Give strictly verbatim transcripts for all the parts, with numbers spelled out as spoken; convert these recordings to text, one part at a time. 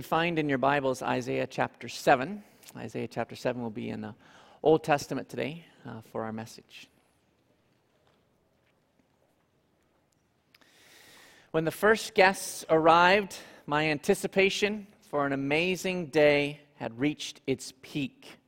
find in your Bibles Isaiah chapter seven. Isaiah chapter seven will be in the Old Testament today uh, for our message. When the first guests arrived, my anticipation for an amazing day had reached its peak.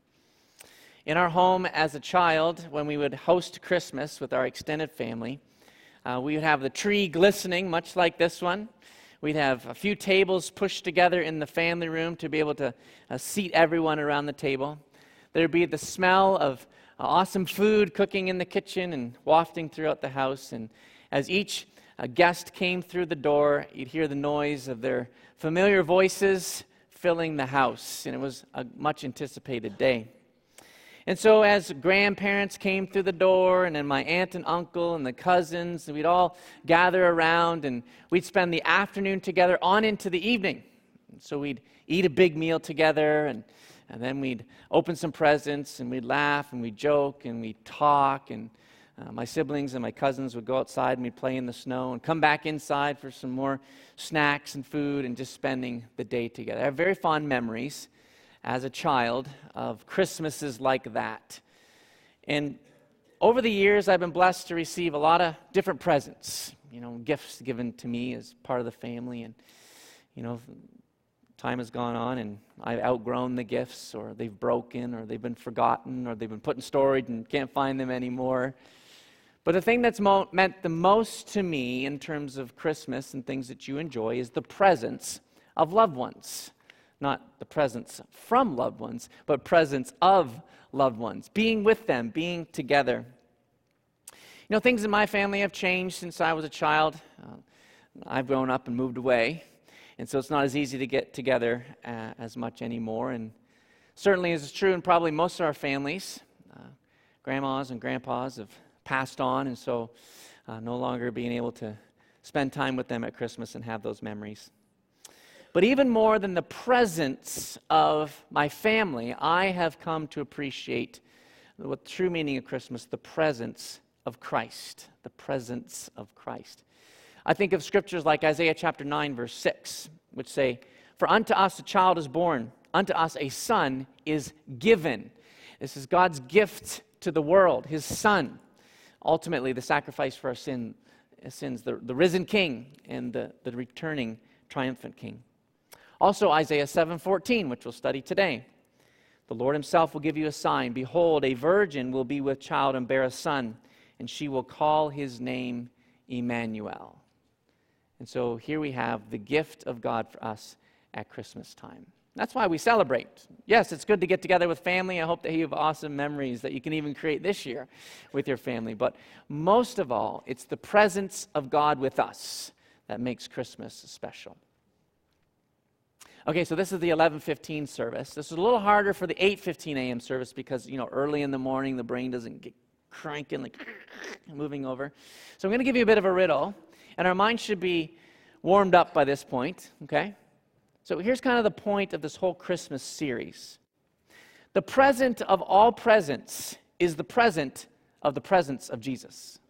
In our home as a child, when we would host Christmas with our extended family, uh, we would have the tree glistening, much like this one. We'd have a few tables pushed together in the family room to be able to uh, seat everyone around the table. There'd be the smell of uh, awesome food cooking in the kitchen and wafting throughout the house. And as each uh, guest came through the door, you'd hear the noise of their familiar voices filling the house. And it was a much anticipated day. And so as grandparents came through the door, and then my aunt and uncle and the cousins, and we'd all gather around, and we'd spend the afternoon together on into the evening. And so we'd eat a big meal together, and, and then we'd open some presents, and we'd laugh, and we'd joke, and we'd talk, and uh, my siblings and my cousins would go outside, and we'd play in the snow, and come back inside for some more snacks and food, and just spending the day together. I have very fond memories as a child of Christmases like that. And over the years, I've been blessed to receive a lot of different presents, you know, gifts given to me as part of the family. And, you know, time has gone on and I've outgrown the gifts, or they've broken, or they've been forgotten, or they've been put in storage and can't find them anymore. But the thing that's mo- meant the most to me in terms of Christmas and things that you enjoy is the presence of loved ones. Not the presence from loved ones, but presence of loved ones. Being with them, being together. You know, things in my family have changed since I was a child. Uh, I've grown up and moved away, and so it's not as easy to get together uh, as much anymore. And certainly, as is true in probably most of our families, uh, grandmas and grandpas have passed on, and so uh, no longer being able to spend time with them at Christmas and have those memories. But even more than the presence of my family, I have come to appreciate what the true meaning of Christmas, the presence of Christ. The presence of Christ. I think of scriptures like Isaiah chapter nine, verse six, which say, "For unto us a child is born, unto us a son is given." This is God's gift to the world, his son. Ultimately, the sacrifice for our sin, sins, the, the risen king and the, the returning triumphant king. Also Isaiah seven fourteen, which we'll study today. "The Lord himself will give you a sign. Behold, a virgin will be with child and bear a son, and she will call his name Emmanuel." And so here we have the gift of God for us at Christmas time. That's why we celebrate. Yes, it's good to get together with family. I hope that you have awesome memories that you can even create this year with your family. But most of all, it's the presence of God with us that makes Christmas special. Okay, so this is the eleven fifteen service. This is a little harder for the eight fifteen a.m. service because, you know, early in the morning, the brain doesn't get cranking, like moving over. So I'm going to give you a bit of a riddle, and our mind should be warmed up by this point, okay? So here's kind of the point of this whole Christmas series. The present of all presents is the present of the presence of Jesus.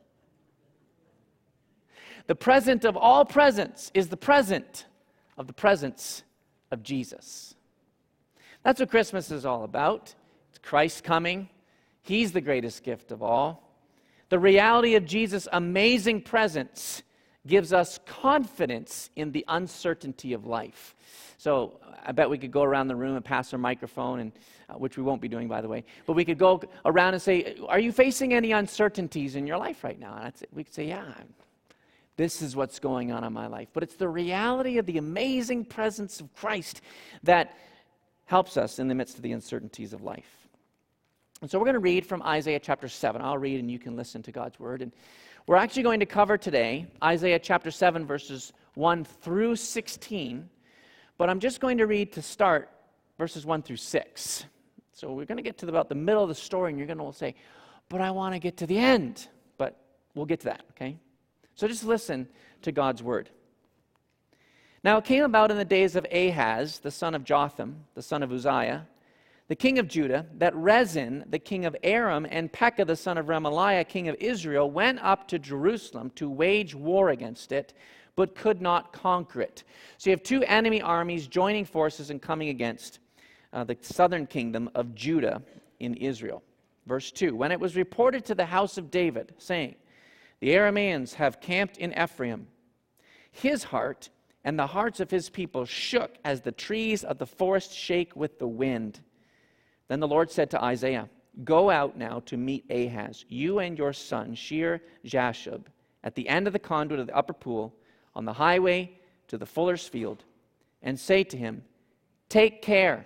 The present of all presents is the present of the presence of Jesus. That's what Christmas is all about. It's Christ coming. He's the greatest gift of all. The reality of Jesus' amazing presence gives us confidence in the uncertainty of life. So I bet we could go around the room and pass our microphone, and uh, which we won't be doing, by the way. But we could go around and say, "Are you facing any uncertainties in your life right now?" And that's it. We could say, "Yeah, this is what's going on in my life." But it's the reality of the amazing presence of Christ that helps us in the midst of the uncertainties of life. And so we're going to read from Isaiah chapter seven. I'll read and you can listen to God's word. And we're actually going to cover today Isaiah chapter seven, verses one through sixteen. But I'm just going to read to start verses one through six. So we're going to get to about the middle of the story, and you're going to say, "But I want to get to the end." But we'll get to that, okay? So just listen to God's word. "Now it came about in the days of Ahaz, the son of Jotham, the son of Uzziah, the king of Judah, that Rezin, the king of Aram, and Pekah, the son of Remaliah, king of Israel, went up to Jerusalem to wage war against it, but could not conquer it. So you have two enemy armies joining forces and coming against uh, the southern kingdom of Judah in Israel. Verse two, when it was reported to the house of David, saying, the Arameans have camped in Ephraim, his heart and the hearts of his people shook as the trees of the forest shake with the wind. Then the Lord said to Isaiah, go out now to meet Ahaz, you and your son Shear-Jashub, at the end of the conduit of the upper pool, on the highway to the fuller's field, and say to him, take care,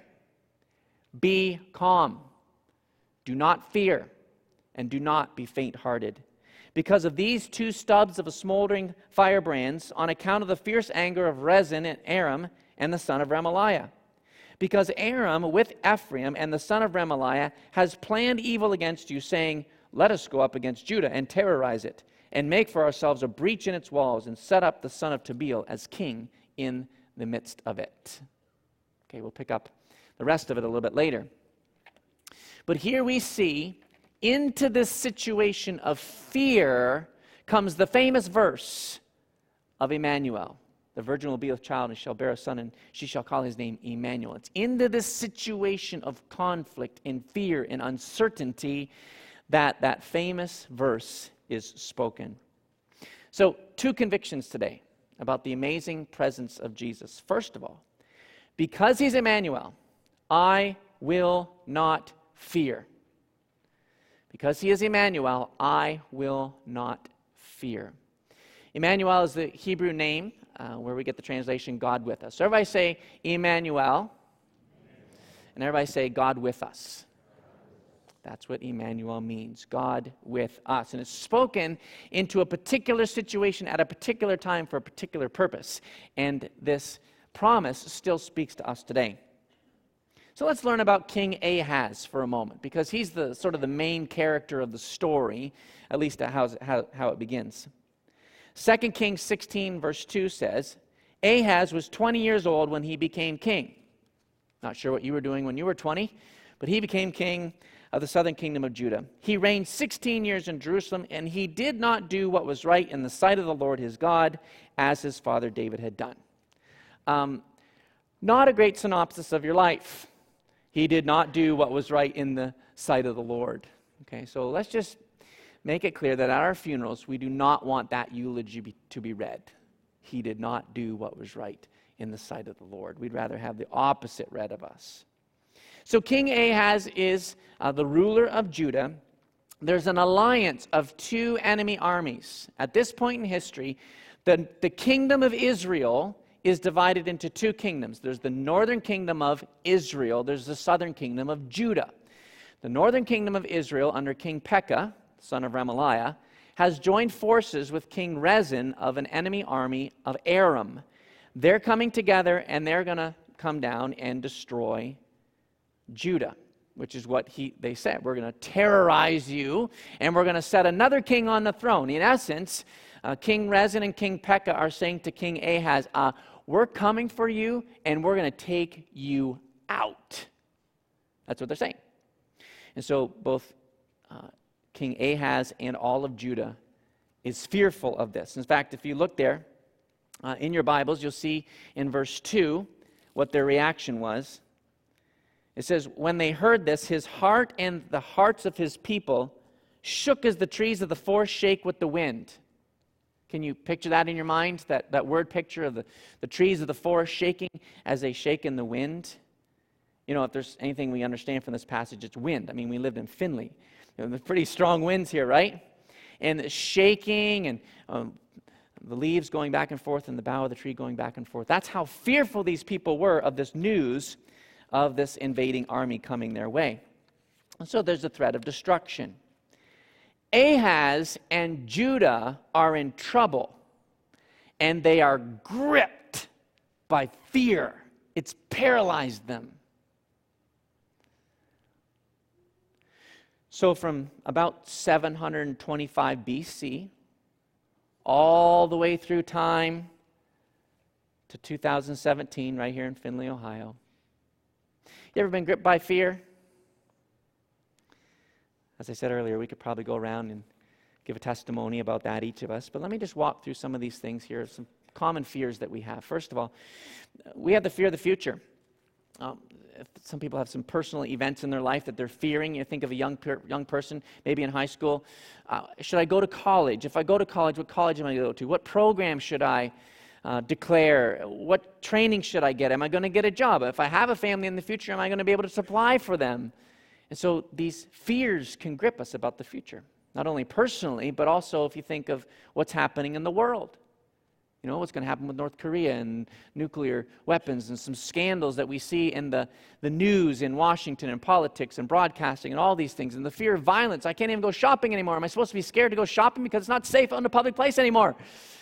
be calm, do not fear, and do not be faint-hearted. Because of these two stubs of a smoldering firebrands, on account of the fierce anger of Rezin and Aram and the son of Remaliah. Because Aram with Ephraim and the son of Remaliah has planned evil against you, saying, let us go up against Judah and terrorize it, and make for ourselves a breach in its walls, and set up the son of Tabeel as king in the midst of it. Okay, we'll pick up the rest of it a little bit later. But here we see, into this situation of fear comes the famous verse of Emmanuel. The virgin will be with child and shall bear a son, and she shall call his name Emmanuel. It's into this situation of conflict and fear and uncertainty that that famous verse is spoken. So, two convictions today about the amazing presence of Jesus. First of all, because he's Emmanuel, I will not fear. Because he is Emmanuel, I will not fear. Emmanuel is the Hebrew name uh, where we get the translation God with us. So everybody say Emmanuel, and everybody say God with us. That's what Emmanuel means, God with us. And it's spoken into a particular situation at a particular time for a particular purpose. And this promise still speaks to us today. So let's learn about King Ahaz for a moment, because he's the sort of the main character of the story, at least how, how, how it begins. Second Kings sixteen, verse two says, Ahaz was twenty years old when he became king. Not sure what you were doing when you were twenty, but he became king of the southern kingdom of Judah. He reigned sixteen years in Jerusalem, and he did not do what was right in the sight of the Lord his God, as his father David had done. Um, not a great synopsis of your life. He did not do what was right in the sight of the Lord. Okay, so let's just make it clear that at our funerals, we do not want that eulogy be, to be read. He did not do what was right in the sight of the Lord. We'd rather have the opposite read of us. So King Ahaz is uh, the ruler of Judah. There's an alliance of two enemy armies. At this point in history, the, the kingdom of Israel is divided into two kingdoms. There's the northern kingdom of Israel. There's the southern kingdom of Judah. The northern kingdom of Israel, under King Pekah, son of Remaliah, has joined forces with King Rezin of an enemy army of Aram. They're coming together, and they're going to come down and destroy Judah, which is what he they said. We're going to terrorize you, and we're going to set another king on the throne. In essence, uh, King Rezin and King Pekah are saying to King Ahaz, uh, we're coming for you, and we're going to take you out. That's what they're saying. And so both uh, King Ahaz and all of Judah is fearful of this. In fact, if you look there uh, in your Bibles, you'll see in verse two what their reaction was. It says, when they heard this, his heart and the hearts of his people shook as the trees of the forest shake with the wind. Can you picture that in your mind? That, that word picture of the, the trees of the forest shaking as they shake in the wind? You know, if there's anything we understand from this passage, it's wind. I mean, we lived in Findlay. You know, there's pretty strong winds here, right? And the shaking and um, the leaves going back and forth and the bough of the tree going back and forth. That's how fearful these people were of this news of this invading army coming their way. And so there's a threat of destruction. Ahaz and Judah are in trouble, and they are gripped by fear. It's paralyzed them. So from about seven hundred twenty-five B C, all the way through time to two thousand seventeen, right here in Findlay, Ohio. You ever been gripped by fear? As I said earlier, we could probably go around and give a testimony about that, each of us. But let me just walk through some of these things here, some common fears that we have. First of all, we have the fear of the future. Um, some people have some personal events in their life that they're fearing. You think of a young per, young person, maybe in high school. Uh, should I go to college? If I go to college, what college am I going to go to? What program should I uh, declare? What training should I get? Am I going to get a job? If I have a family in the future, am I going to be able to supply for them? And so these fears can grip us about the future, not only personally, but also if you think of what's happening in the world. You know, what's going to happen with North Korea and nuclear weapons and some scandals that we see in the, the news in Washington and politics and broadcasting and all these things. And the fear of violence. I can't even go shopping anymore. Am I supposed to be scared to go shopping because it's not safe in a public place anymore?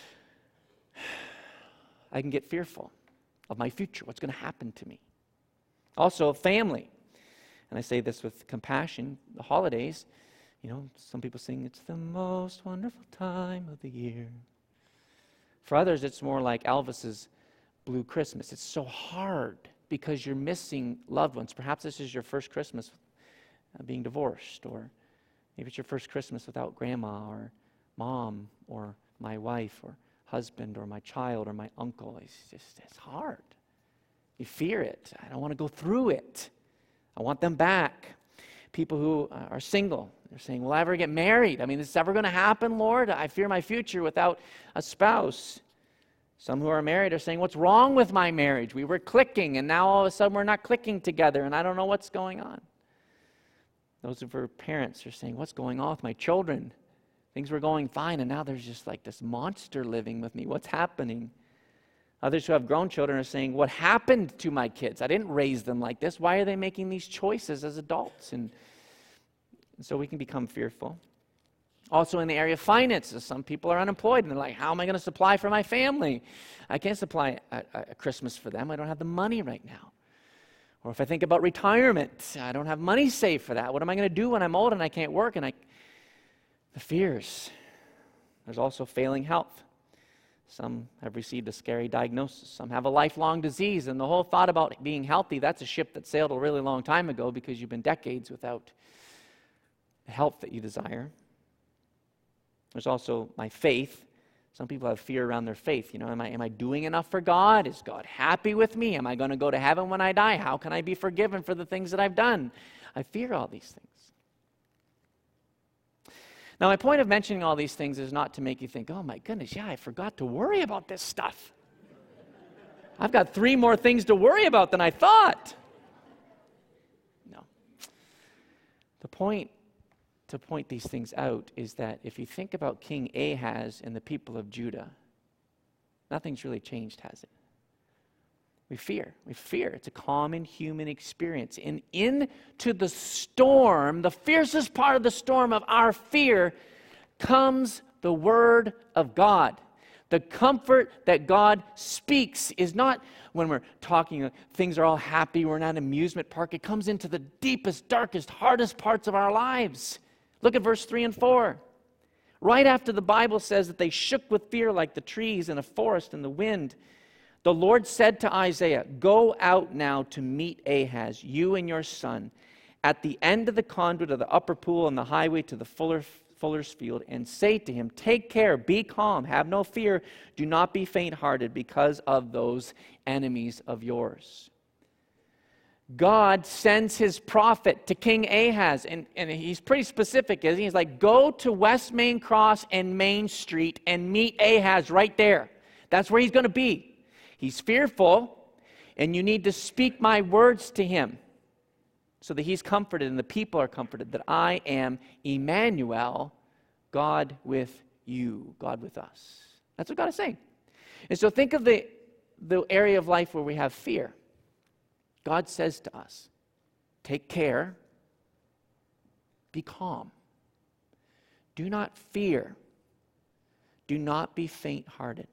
I can get fearful of my future, what's going to happen to me. Also, family. And I say this with compassion. The holidays, you know, some people sing, it's the most wonderful time of the year. For others, it's more like Elvis's Blue Christmas. It's so hard because you're missing loved ones. Perhaps this is your first Christmas uh, being divorced, or maybe it's your first Christmas without grandma or mom or my wife or husband or my child or my uncle. It's just, it's hard. You fear it. I don't want to go through it. I want them back. People who uh, are single, they're saying, will I ever get married? I mean, is this ever going to happen, Lord? I fear my future without a spouse. Some who are married are saying, what's wrong with my marriage? We were clicking, and now all of a sudden we're not clicking together, and I don't know what's going on. Those who are parents are saying, what's going on with my children? Things were going fine, and now there's just like this monster living with me. What's happening? Others who have grown children are saying, what happened to my kids? I didn't raise them like this. Why are they making these choices as adults? And, and so we can become fearful. Also in the area of finances, some people are unemployed, and they're like, how am I going to supply for my family? I can't supply a, a Christmas for them. I don't have the money right now. Or if I think about retirement, I don't have money saved for that. What am I going to do when I'm old and I can't work? And I, the fears. There's also failing health. Some have received a scary diagnosis. Some have a lifelong disease. And the whole thought about being healthy, that's a ship that sailed a really long time ago because you've been decades without the health that you desire. There's also my faith. Some people have fear around their faith. You know, am I, am I doing enough for God? Is God happy with me? Am I going to go to heaven when I die? How can I be forgiven for the things that I've done? I fear all these things. Now, my point of mentioning all these things is not to make you think, oh my goodness, yeah, I forgot to worry about this stuff. I've got three more things to worry about than I thought. No. The point to point these things out is that if you think about King Ahaz and the people of Judah, nothing's really changed, has it? We fear. We fear. It's a common human experience. And into the storm, the fiercest part of the storm of our fear, comes the Word of God. The comfort that God speaks is not when we're talking, things are all happy, we're in an amusement park. It comes into the deepest, darkest, hardest parts of our lives. Look at verse three and four. Right after the Bible says that they shook with fear like the trees in a forest in the wind, the Lord said to Isaiah, go out now to meet Ahaz, you and your son, at the end of the conduit of the upper pool on the highway to the fuller, fuller's field, and say to him, take care, be calm, have no fear, do not be faint-hearted because of those enemies of yours. God sends his prophet to King Ahaz, and, and he's pretty specific, isn't he? He's like, go to West Main Cross and Main Street and meet Ahaz right there. That's where he's going to be. He's fearful, and you need to speak my words to him so that he's comforted and the people are comforted, that I am Emmanuel, God with you, God with us. That's what God is saying. And so think of the, the area of life where we have fear. God says to us, take care, be calm. Do not fear. Do not be faint-hearted.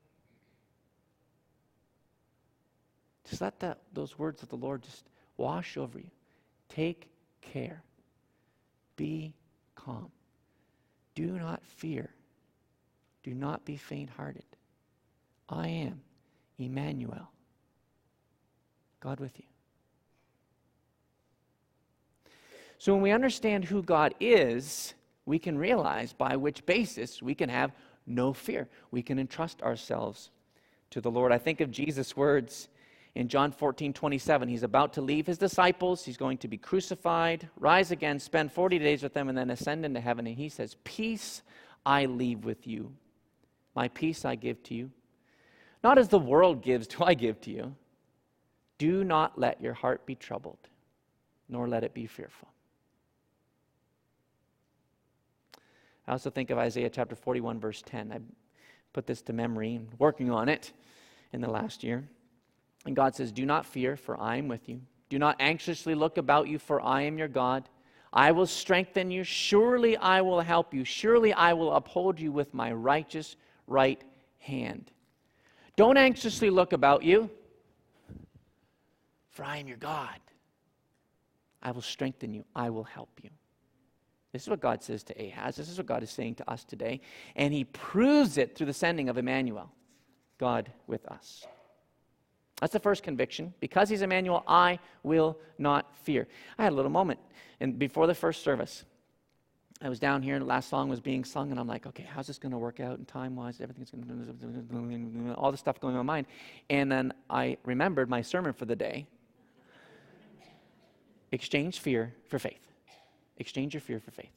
Just let that, those words of the Lord just wash over you. Take care. Be calm. Do not fear. Do not be faint-hearted. I am Emmanuel, God with you. So when we understand who God is, we can realize by which basis we can have no fear. We can entrust ourselves to the Lord. I think of Jesus' words in John fourteen twenty-seven. He's about to leave his disciples. He's going to be crucified, rise again, spend forty days with them, and then ascend into heaven. And he says, "Peace I leave with you. My peace I give to you. Not as the world gives do I give to you. Do not let your heart be troubled, nor let it be fearful." I also think of Isaiah chapter forty-one, verse ten. I put this to memory, working on it in the last year. And God says, "Do not fear, for I am with you. Do not anxiously look about you, for I am your God. I will strengthen you. Surely I will help you. Surely I will uphold you with my righteous right hand." Don't anxiously look about you, for I am your God. I will strengthen you. I will help you. This is what God says to Ahaz. This is what God is saying to us today. And he proves it through the sending of Emmanuel, God with us. That's the first conviction. Because he's Emmanuel, I will not fear. I had a little moment and before the first service. I was down here and the last song was being sung, and I'm like, okay, how's this going to work out? And time-wise, everything's going to, all this stuff going on in my mind. And then I remembered my sermon for the day. Exchange fear for faith. Exchange your fear for faith.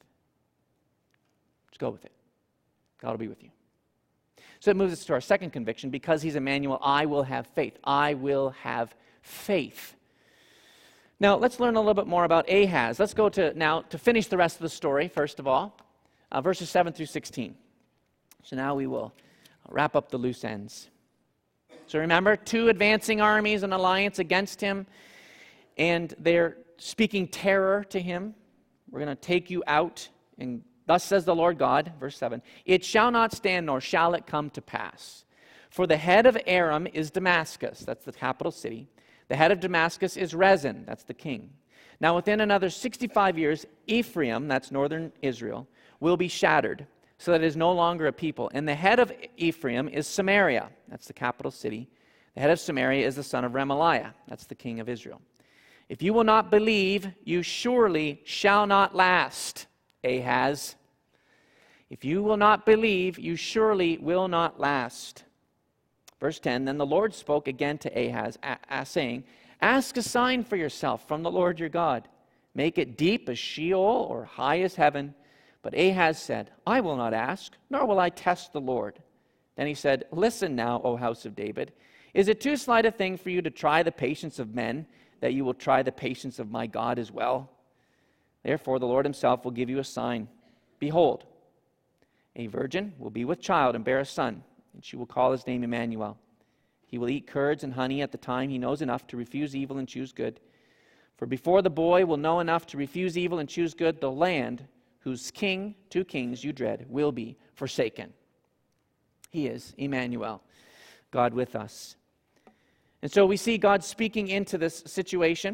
Just go with it. God will be with you. So it moves us to our second conviction. Because he's Emmanuel, I will have faith. I will have faith. Now, let's learn a little bit more about Ahaz. Let's go to now to finish the rest of the story, first of all, uh, verses seven through sixteen. So now we will wrap up the loose ends. So remember, two advancing armies, an alliance against him, and they're speaking terror to him. We're going to take you out, and thus says the Lord God, verse seven, "It shall not stand, nor shall it come to pass. For the head of Aram is Damascus," that's the capital city. "The head of Damascus is Rezin," that's the king. "Now within another sixty-five years, Ephraim," that's northern Israel, "will be shattered, so that it is no longer a people. And the head of Ephraim is Samaria," that's the capital city. "The head of Samaria is the son of Remaliah," that's the king of Israel. "If you will not believe, you surely shall not last, Ahaz. If you will not believe, you surely will not last." Verse ten, "Then the Lord spoke again to Ahaz, a- a- saying, Ask a sign for yourself from the Lord your God. Make it deep as Sheol or high as heaven." But Ahaz said, "I will not ask, nor will I test the Lord." Then he said, "Listen now, O house of David. Is it too slight a thing for you to try the patience of men, that you will try the patience of my God as well? Therefore the Lord himself will give you a sign. Behold, a virgin will be with child and bear a son, and she will call his name Emmanuel. He will eat curds and honey at the time he knows enough to refuse evil and choose good. For before the boy will know enough to refuse evil and choose good, the land whose king, two kings you dread, will be forsaken." He is Emmanuel, God with us. And so we see God speaking into this situation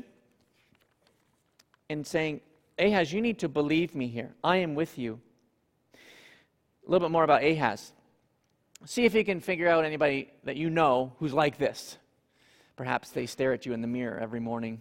and saying, Ahaz, you need to believe me here. I am with you. A little bit more about Ahaz. See if you can figure out anybody that you know who's like this. Perhaps they stare at you in the mirror every morning.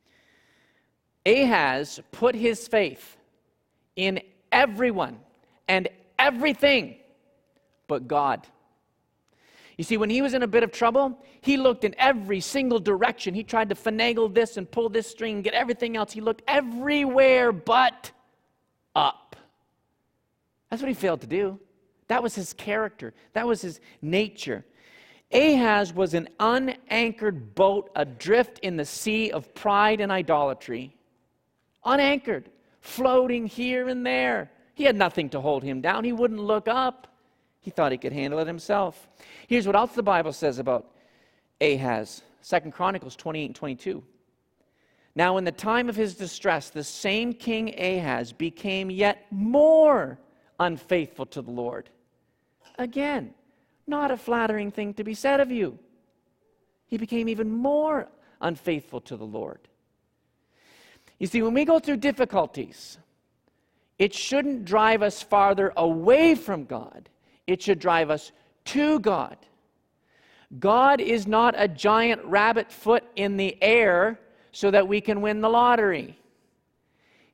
Ahaz put his faith in everyone and everything but God. You see, when he was in a bit of trouble, he looked in every single direction. He tried to finagle this and pull this string and get everything else. He looked everywhere but up. That's what he failed to do. That was his character. That was his nature. Ahaz was an unanchored boat adrift in the sea of pride and idolatry. Unanchored, floating here and there. He had nothing to hold him down. He wouldn't look up. He thought he could handle it himself. Here's what else the Bible says about Ahaz. Second Chronicles twenty-eight and twenty-two. "Now in the time of his distress, the same king Ahaz became yet more unfaithful to the Lord." Again, not a flattering thing to be said of you. He became even more unfaithful to the Lord. You see, when we go through difficulties, it shouldn't drive us farther away from God. It should drive us to God. God is not a giant rabbit foot in the air so that we can win the lottery.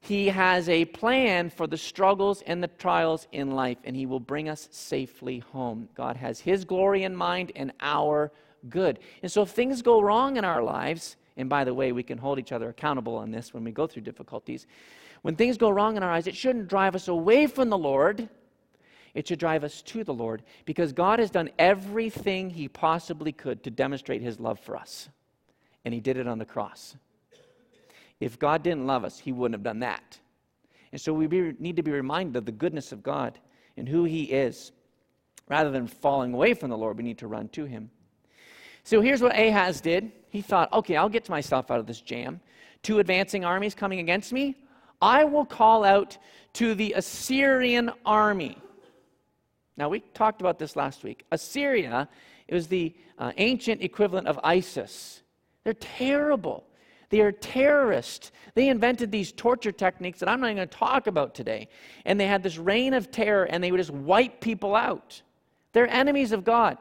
He has a plan for the struggles and the trials in life, and He will bring us safely home. God has His glory in mind and our good. And so if things go wrong in our lives, and by the way, we can hold each other accountable on this when we go through difficulties. When things go wrong in our lives, it shouldn't drive us away from the Lord. It should drive us to the Lord, because God has done everything He possibly could to demonstrate His love for us. And He did it on the cross. If God didn't love us, He wouldn't have done that. And so we be, need to be reminded of the goodness of God and who He is. Rather than falling away from the Lord, we need to run to Him. So here's what Ahaz did. He thought, okay, I'll get myself out of this jam. Two advancing armies coming against me. I will call out to the Assyrian army. Now, we talked about this last week. Assyria, it was the uh, ancient equivalent of ISIS. They're terrible. They are terrorists. They invented these torture techniques that I'm not even going to talk about today. And they had this reign of terror, and they would just wipe people out. They're enemies of God.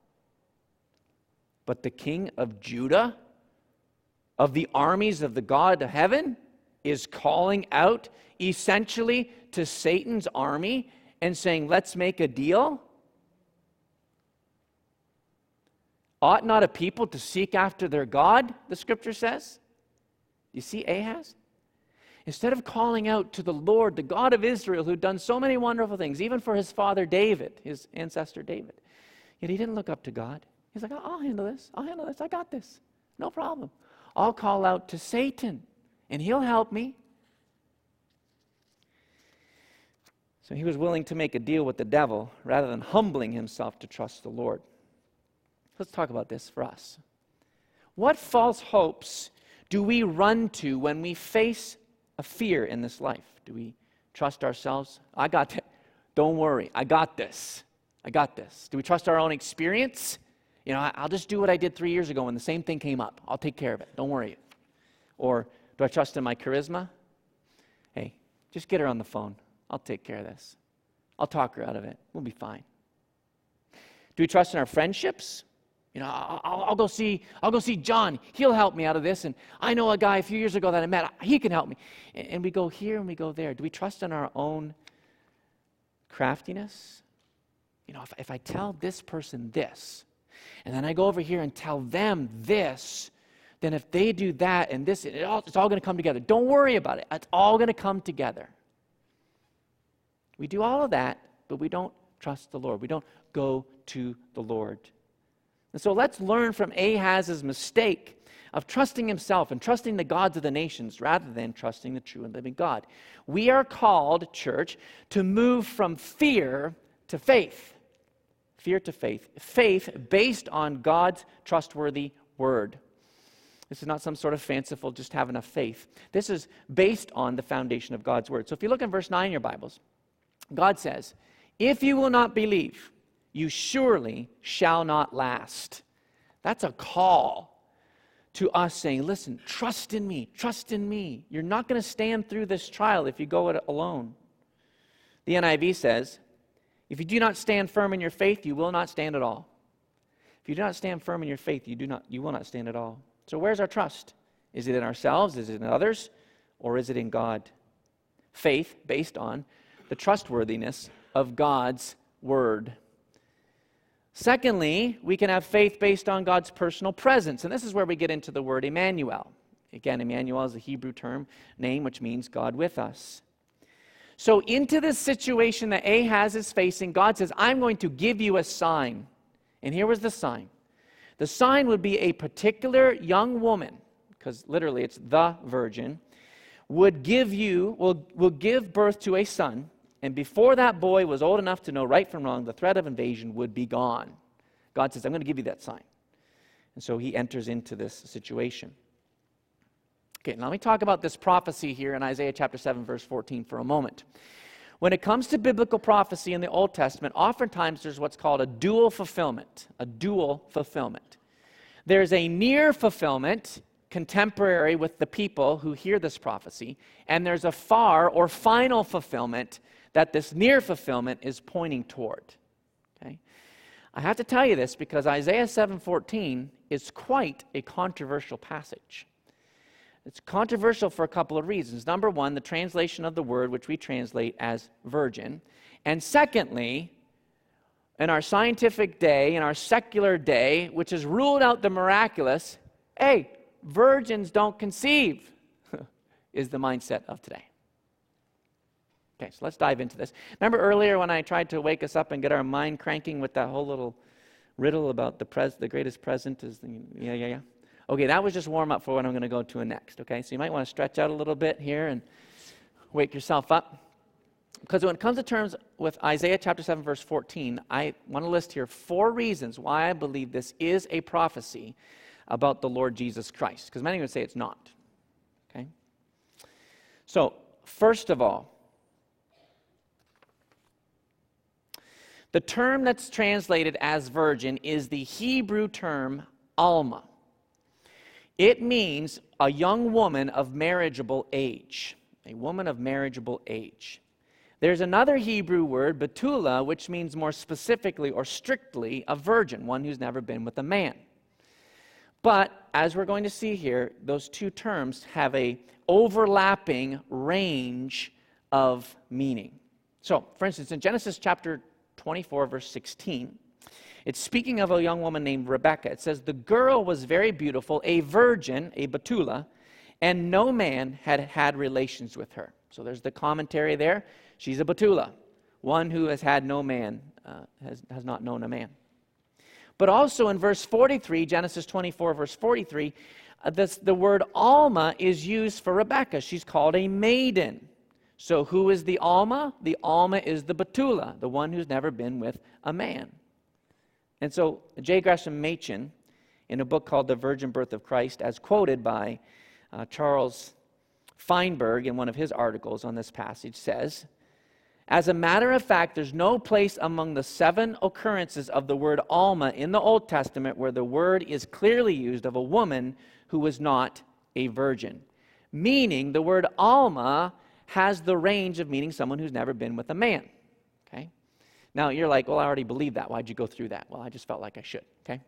But the king of Judah, of the armies of the God of heaven, is calling out essentially to Satan's army and saying, let's make a deal? Ought not a people to seek after their God, the scripture says? You see Ahaz? Instead of calling out to the Lord, the God of Israel, who'd done so many wonderful things, even for his father David, his ancestor David, yet he didn't look up to God. He's like, I'll handle this. I'll handle this. I got this. No problem. I'll call out to Satan, and he'll help me. So he was willing to make a deal with the devil rather than humbling himself to trust the Lord. Let's talk about this for us. What false hopes do we run to when we face a fear in this life? Do we trust ourselves? I got it. Don't worry. I got this. I got this. Do we trust our own experience? You know, I'll just do what I did three years ago when the same thing came up. I'll take care of it. Don't worry. Or do I trust in my charisma? Hey, just get her on the phone. I'll take care of this. I'll talk her out of it. We'll be fine. Do we trust in our friendships? You know, I'll, I'll go see. I'll go see John. He'll help me out of this. And I know a guy a few years ago that I met. He can help me. And, and we go here and we go there. Do we trust in our own craftiness? You know, if, if I tell this person this, and then I go over here and tell them this, then if they do that and this, it all, it's all going to come together. Don't worry about it. It's all going to come together. We do all of that, but we don't trust the Lord. We don't go to the Lord. And so let's learn from Ahaz's mistake of trusting himself and trusting the gods of the nations rather than trusting the true and living God. We are called, church, to move from fear to faith. Fear to faith. Faith based on God's trustworthy word. This is not some sort of fanciful, just have enough faith. This is based on the foundation of God's word. So if you look in verse nine in your Bibles, God says, if you will not believe, you surely shall not last. That's a call to us saying, listen, trust in me, trust in me. You're not going to stand through this trial if you go it alone. The N I V says, if you do not stand firm in your faith, you will not stand at all. If you do not stand firm in your faith, you do not, you will not stand at all. So where's our trust? Is it in ourselves? Is it in others? Or is it in God? Faith based on the trustworthiness of God's word. Secondly, we can have faith based on God's personal presence. And this is where we get into the word Emmanuel. Again, Emmanuel is a Hebrew term, name, which means God with us. So into this situation that Ahaz is facing, God says, I'm going to give you a sign. And here was the sign. The sign would be a particular young woman, because literally it's the virgin, would give you, will, will give birth to a son. And before that boy was old enough to know right from wrong, the threat of invasion would be gone. God says, I'm going to give you that sign. And so he enters into this situation. Okay, now let me talk about this prophecy here in Isaiah chapter seven, verse fourteen for a moment. When it comes to biblical prophecy in the Old Testament, oftentimes there's what's called a dual fulfillment. A dual fulfillment. There's a near fulfillment, contemporary with the people who hear this prophecy, and there's a far or final fulfillment that this near fulfillment is pointing toward. Okay? I have to tell you this because Isaiah seven fourteen is quite a controversial passage. It's controversial for a couple of reasons. Number one, the translation of the word, which we translate as virgin. And secondly, in our scientific day, in our secular day, which has ruled out the miraculous, hey, virgins don't conceive, is the mindset of today. Okay, so let's dive into this. Remember earlier when I tried to wake us up and get our mind cranking with that whole little riddle about the pres- the greatest present is the, yeah, yeah, yeah. Okay, that was just warm up for what I'm going to go to next, okay? So you might want to stretch out a little bit here and wake yourself up. Because when it comes to terms with Isaiah chapter seven, verse fourteen, I want to list here four reasons why I believe this is a prophecy about the Lord Jesus Christ. Because many would say it's not, okay? So, first of all, the term that's translated as virgin is the Hebrew term alma. It means a young woman of marriageable age, a woman of marriageable age. There's another Hebrew word, betula, which means more specifically or strictly a virgin, one who's never been with a man. But as we're going to see here, those two terms have a overlapping range of meaning. So, for instance, in Genesis chapter twenty-four, verse sixteen, it's speaking of a young woman named Rebekah. It says, the girl was very beautiful, a virgin, a betula, and no man had had relations with her. So there's the commentary there. She's a betula, one who has had no man, uh, has, has not known a man. But also in verse forty-three, Genesis twenty-four, verse forty-three, uh, this, the word Alma is used for Rebekah. She's called a maiden. So who is the Alma? The Alma is the betula, the one who's never been with a man. And so J. Gresham Machen, in a book called The Virgin Birth of Christ, as quoted by uh, Charles Feinberg in one of his articles on this passage, says, as a matter of fact, there's no place among the seven occurrences of the word Alma in the Old Testament where the word is clearly used of a woman who was not a virgin. Meaning the word Alma has the range of meaning someone who's never been with a man. Okay? Now you're like, well, I already believe that. Why'd you go through that? Well, I just felt like I should. Okay?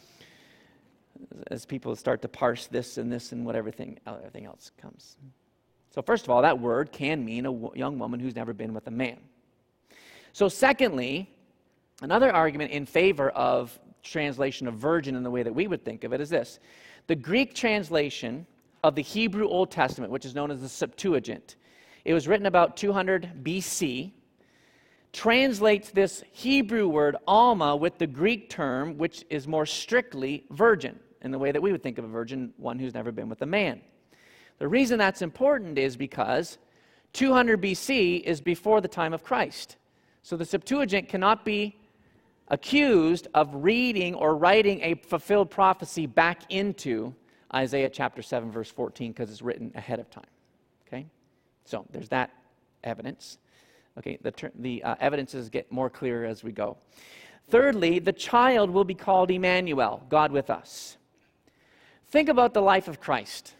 As people start to parse this and this and what everything, everything else comes. So first of all, that word can mean a w- young woman who's never been with a man. So secondly, another argument in favor of translation of virgin in the way that we would think of it is this. The Greek translation of the Hebrew Old Testament, which is known as the Septuagint, it was written about two hundred B C, translates this Hebrew word Alma with the Greek term, which is more strictly virgin, in the way that we would think of a virgin, one who's never been with a man. The reason that's important is because two hundred B C is before the time of Christ. So the Septuagint cannot be accused of reading or writing a fulfilled prophecy back into Isaiah chapter seven, verse fourteen, because it's written ahead of time. Okay? So there's that evidence. Okay, the, ter- the uh, evidences get more clear as we go. Thirdly, the child will be called Emmanuel, God with us. Think about the life of Christ.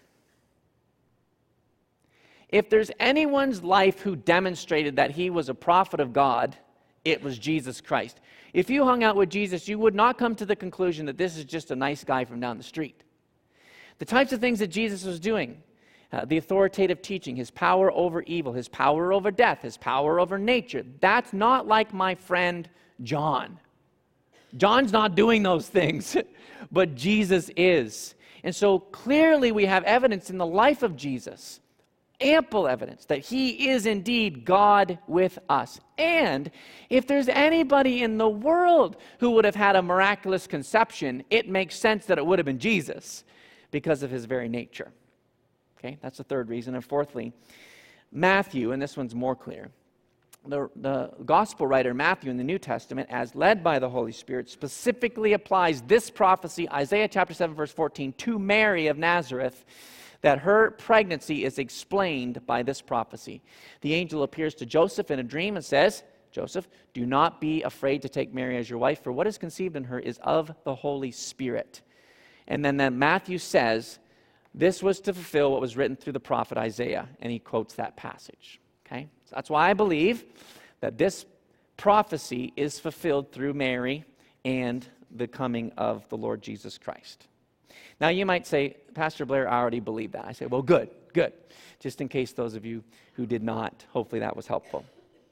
If there's anyone's life who demonstrated that he was a prophet of God, it was Jesus Christ. If you hung out with Jesus, you would not come to the conclusion that this is just a nice guy from down the street. The types of things that Jesus was doing, uh, the authoritative teaching, his power over evil, his power over death, his power over nature, that's not like my friend John. John's not doing those things, but Jesus is. And so clearly we have evidence in the life of Jesus, ample evidence that he is indeed God with us. And if there's anybody in the world who would have had a miraculous conception, it makes sense that it would have been Jesus because of his very nature. Okay, that's the third reason. And fourthly, Matthew, and this one's more clear, the, the gospel writer Matthew in the New Testament, as led by the Holy Spirit, specifically applies this prophecy, Isaiah chapter seven, verse fourteen, to Mary of Nazareth, that her pregnancy is explained by this prophecy. The angel appears to Joseph in a dream and says, Joseph, do not be afraid to take Mary as your wife, for what is conceived in her is of the Holy Spirit. And then, then Matthew says, this was to fulfill what was written through the prophet Isaiah, and he quotes that passage. Okay? So that's why I believe that this prophecy is fulfilled through Mary and the coming of the Lord Jesus Christ. Now you might say, Pastor Blair, I already believe that. I say, well, good, good. Just in case those of you who did not, hopefully that was helpful.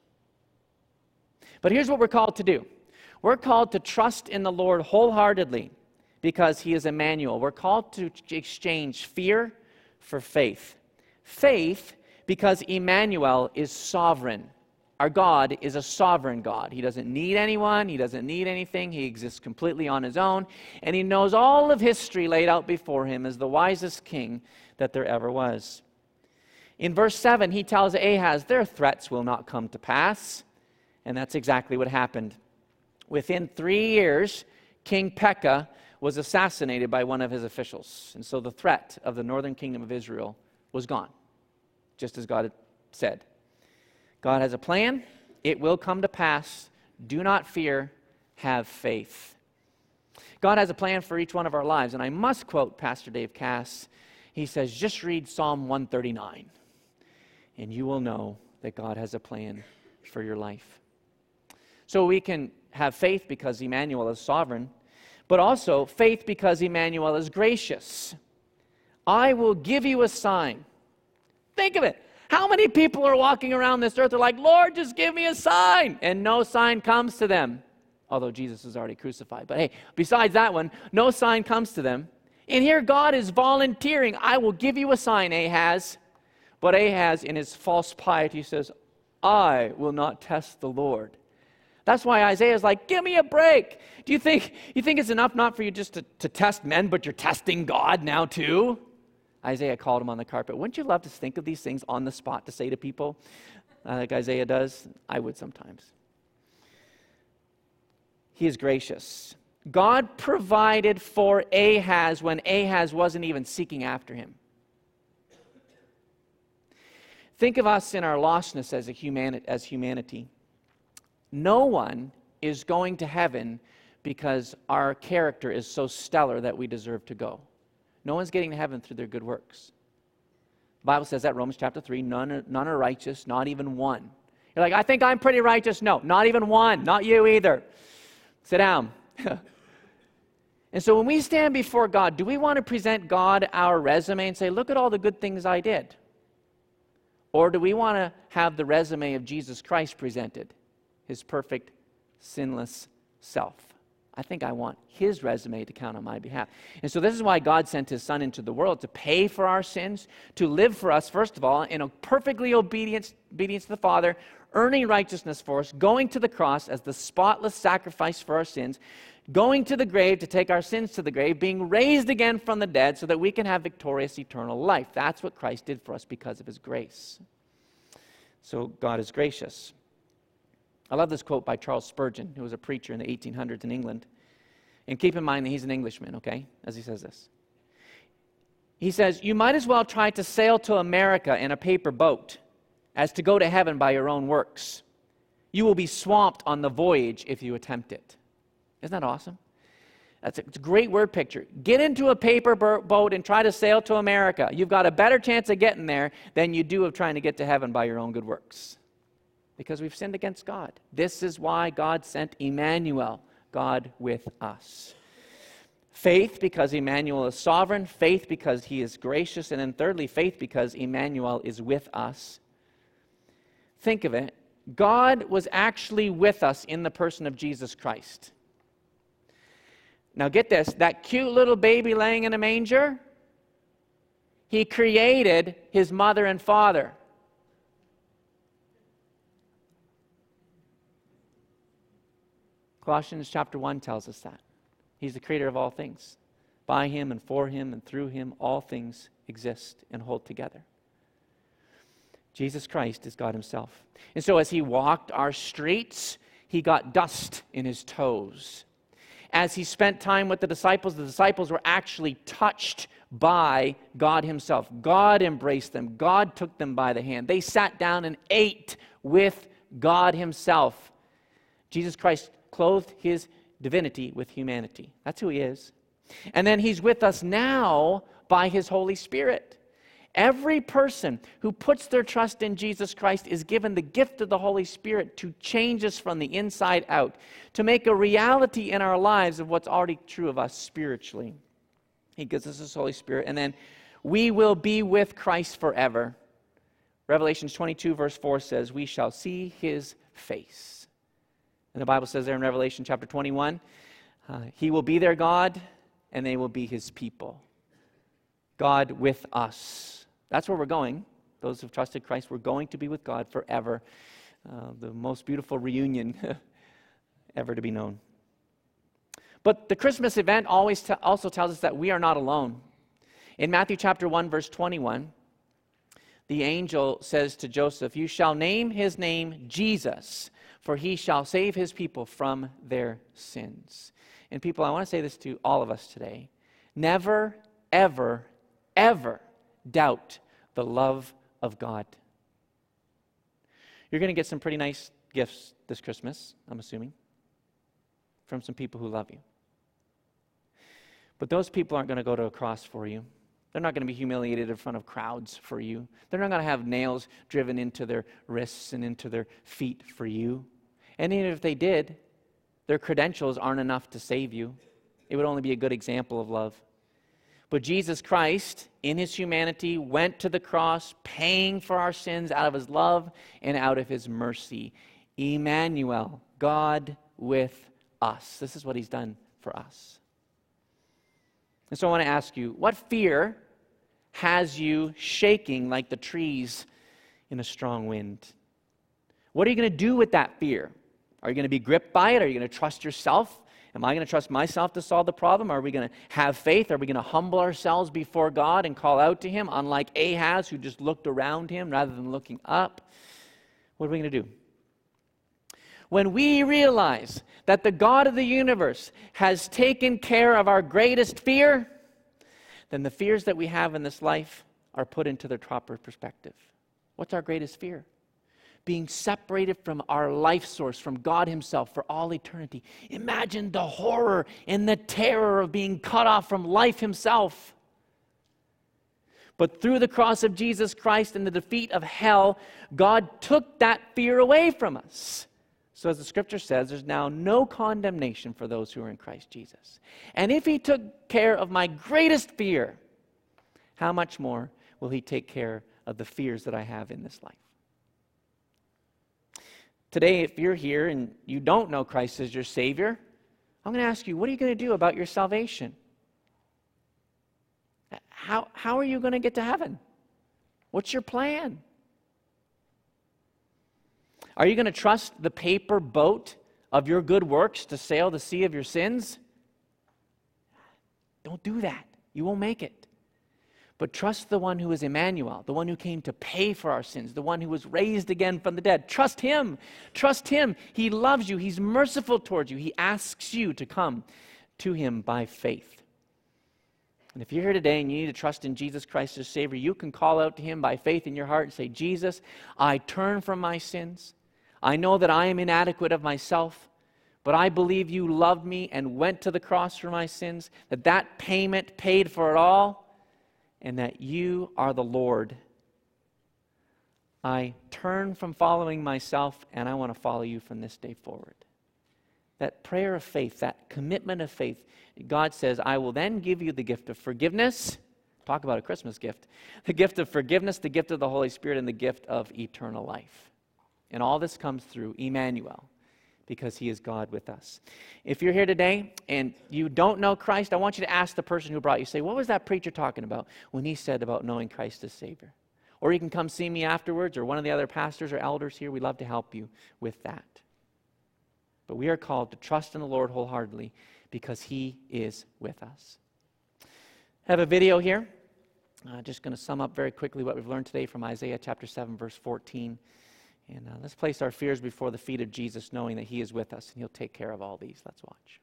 But here's what we're called to do. We're called to trust in the Lord wholeheartedly because he is Emmanuel. We're called to exchange fear for faith. Faith because Emmanuel is sovereign. Our God is a sovereign God. He doesn't need anyone. He doesn't need anything. He exists completely on his own. And he knows all of history laid out before him as the wisest king that there ever was. In verse seven, he tells Ahaz, their threats will not come to pass. And that's exactly what happened. Within three years, King Pekah was assassinated by one of his officials. And so the threat of the northern kingdom of Israel was gone, just as God had said. God has a plan. It will come to pass. Do not fear. Have faith. God has a plan for each one of our lives. And I must quote Pastor Dave Cass. He says, just read Psalm one thirty-nine, and you will know that God has a plan for your life. So we can have faith because Emmanuel is sovereign, but also faith because Emmanuel is gracious. I will give you a sign. Think of it. How many people are walking around this earth are like, Lord, just give me a sign, and no sign comes to them, although Jesus is already crucified. But hey, besides that one, no sign comes to them. And here God is volunteering, I will give you a sign, Ahaz. But Ahaz, in his false piety, says, I will not test the Lord. That's why Isaiah is like, give me a break. Do you think you think it's enough not for you just to, to test men, but you're testing God now too? Isaiah called him on the carpet. Wouldn't you love to think of these things on the spot to say to people, uh, like Isaiah does? I would sometimes. He is gracious. God provided for Ahaz when Ahaz wasn't even seeking after him. Think of us in our lostness as, a humani- as humanity. No one is going to heaven because our character is so stellar that we deserve to go. No one's getting to heaven through their good works. The Bible says that, Romans chapter three, none are, none are righteous, not even one. You're like, I think I'm pretty righteous. No, not even one. Not you either. Sit down. And so when we stand before God, do we want to present God our resume and say, look at all the good things I did? Or do we want to have the resume of Jesus Christ presented? His perfect, sinless self. I think I want his resume to count on my behalf. And so this is why God sent his son into the world, to pay for our sins, to live for us, first of all, in a perfectly obedience, obedience to the Father, earning righteousness for us, going to the cross as the spotless sacrifice for our sins, going to the grave to take our sins to the grave, being raised again from the dead so that we can have victorious eternal life. That's what Christ did for us because of his grace. So God is gracious. I love this quote by Charles Spurgeon, who was a preacher in the eighteen hundreds in England. And keep in mind that he's an Englishman, okay, as he says this. He says, you might as well try to sail to America in a paper boat as to go to heaven by your own works. You will be swamped on the voyage if you attempt it. Isn't that awesome? That's a, it's a great word picture. Get into a paper boat and try to sail to America. You've got a better chance of getting there than you do of trying to get to heaven by your own good works. Because we've sinned against God. This is why God sent Emmanuel, God with us. Faith because Emmanuel is sovereign. Faith because he is gracious. And then thirdly, faith because Emmanuel is with us. Think of it. God was actually with us in the person of Jesus Christ. Now get this. That cute little baby laying in a manger, he created his mother and father. Colossians chapter one tells us that. He's the creator of all things. By him and for him and through him, all things exist and hold together. Jesus Christ is God himself. And so as he walked our streets, he got dust in his toes. As he spent time with the disciples, the disciples were actually touched by God himself. God embraced them. God took them by the hand. They sat down and ate with God himself. Jesus Christ clothed his divinity with humanity. That's who he is. And then he's with us now by his Holy Spirit. Every person who puts their trust in Jesus Christ is given the gift of the Holy Spirit to change us from the inside out, to make a reality in our lives of what's already true of us spiritually. He gives us His Holy Spirit. And then we will be with Christ forever. Revelation twenty-two verse four says, we shall see His face. And the Bible says there in Revelation chapter twenty-one, uh, He will be their God and they will be His people. God with us. That's where we're going. Those who've trusted Christ, we're going to be with God forever. Uh, the most beautiful reunion ever to be known. But the Christmas event always t- also tells us that we are not alone. In Matthew chapter one, verse twenty-one, the angel says to Joseph, you shall name his name Jesus, for he shall save his people from their sins. And people, I want to say this to all of us today. Never, ever, ever doubt the love of God. You're going to get some pretty nice gifts this Christmas, I'm assuming, from some people who love you. But those people aren't going to go to a cross for you. They're not going to be humiliated in front of crowds for you. They're not going to have nails driven into their wrists and into their feet for you. And even if they did, their credentials aren't enough to save you. It would only be a good example of love. But Jesus Christ, in His humanity, went to the cross, paying for our sins out of His love and out of His mercy. Emmanuel, God with us. This is what He's done for us. And so I want to ask you, what fear has you shaking like the trees in a strong wind? What are you going to do with that fear? Are you going to be gripped by it? Are you going to trust yourself? Am I going to trust myself to solve the problem? Are we going to have faith? Are we going to humble ourselves before God and call out to Him, unlike Ahaz, who just looked around him rather than looking up? What are we going to do? When we realize that the God of the universe has taken care of our greatest fear, then the fears that we have in this life are put into their proper perspective. What's our greatest fear? Being separated from our life source, from God Himself for all eternity. Imagine the horror and the terror of being cut off from life Himself. But through the cross of Jesus Christ and the defeat of hell, God took that fear away from us. So as the Scripture says, there's now no condemnation for those who are in Christ Jesus. And if He took care of my greatest fear, how much more will He take care of the fears that I have in this life? Today, if you're here and you don't know Christ as your Savior, I'm going to ask you, what are you going to do about your salvation? How, how are you going to get to heaven? What's your plan? Are you going to trust the paper boat of your good works to sail the sea of your sins? Don't do that. You won't make it. But trust the one who is Emmanuel, the one who came to pay for our sins, the one who was raised again from the dead. Trust Him. Trust Him. He loves you. He's merciful towards you. He asks you to come to Him by faith. And if you're here today and you need to trust in Jesus Christ as Savior, you can call out to Him by faith in your heart and say, Jesus, I turn from my sins. I know that I am inadequate of myself, but I believe you loved me and went to the cross for my sins, that that payment paid for it all, and that you are the Lord. I turn from following myself, and I want to follow you from this day forward. That prayer of faith, that commitment of faith, God says, I will then give you the gift of forgiveness. Talk about a Christmas gift. The gift of forgiveness, the gift of the Holy Spirit, and the gift of eternal life. And all this comes through Emmanuel, because He is God with us. If you're here today and you don't know Christ, I want you to ask the person who brought you. Say, what was that preacher talking about when he said about knowing Christ as Savior? Or you can come see me afterwards, or one of the other pastors or elders here. We'd love to help you with that. But we are called to trust in the Lord wholeheartedly because He is with us. I have a video here. I'm just going to sum up very quickly what we've learned today from Isaiah chapter seven, verse fourteen. And uh, let's place our fears before the feet of Jesus, knowing that He is with us and He'll take care of all these. Let's watch.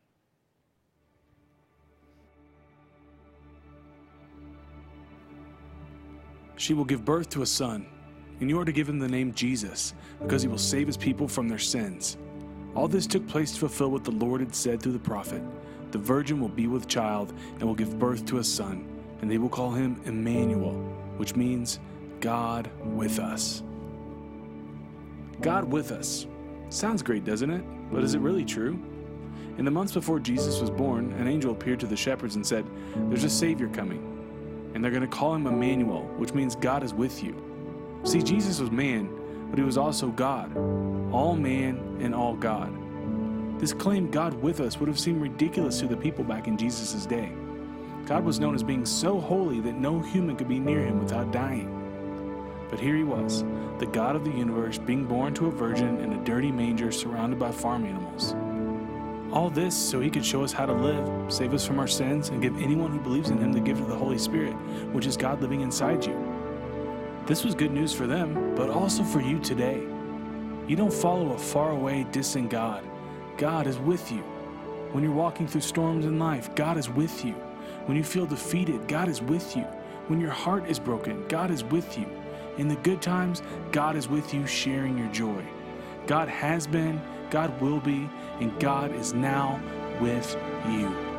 She will give birth to a son, and you are to give him the name Jesus, because he will save his people from their sins. All this took place to fulfill what the Lord had said through the prophet. The virgin will be with child and will give birth to a son, and they will call him Emmanuel, which means God with us. God with us. Sounds great, doesn't it? But is it really true? In the months before Jesus was born, an angel appeared to the shepherds and said, "There's a Savior coming, and they're going to call him Emmanuel, which means God is with you." See, Jesus was man, but he was also God, all man and all God. This claim, God with us, would have seemed ridiculous to the people back in Jesus' day. God was known as being so holy that no human could be near him without dying. But here he was, the God of the universe, being born to a virgin in a dirty manger surrounded by farm animals. All this so he could show us how to live, save us from our sins, and give anyone who believes in him the gift of the Holy Spirit, which is God living inside you. This was good news for them, but also for you today. You don't follow a faraway, distant God. God is with you. When you're walking through storms in life, God is with you. When you feel defeated, God is with you. When your heart is broken, God is with you. In the good times, God is with you, sharing your joy. God has been, God will be, and God is now with you.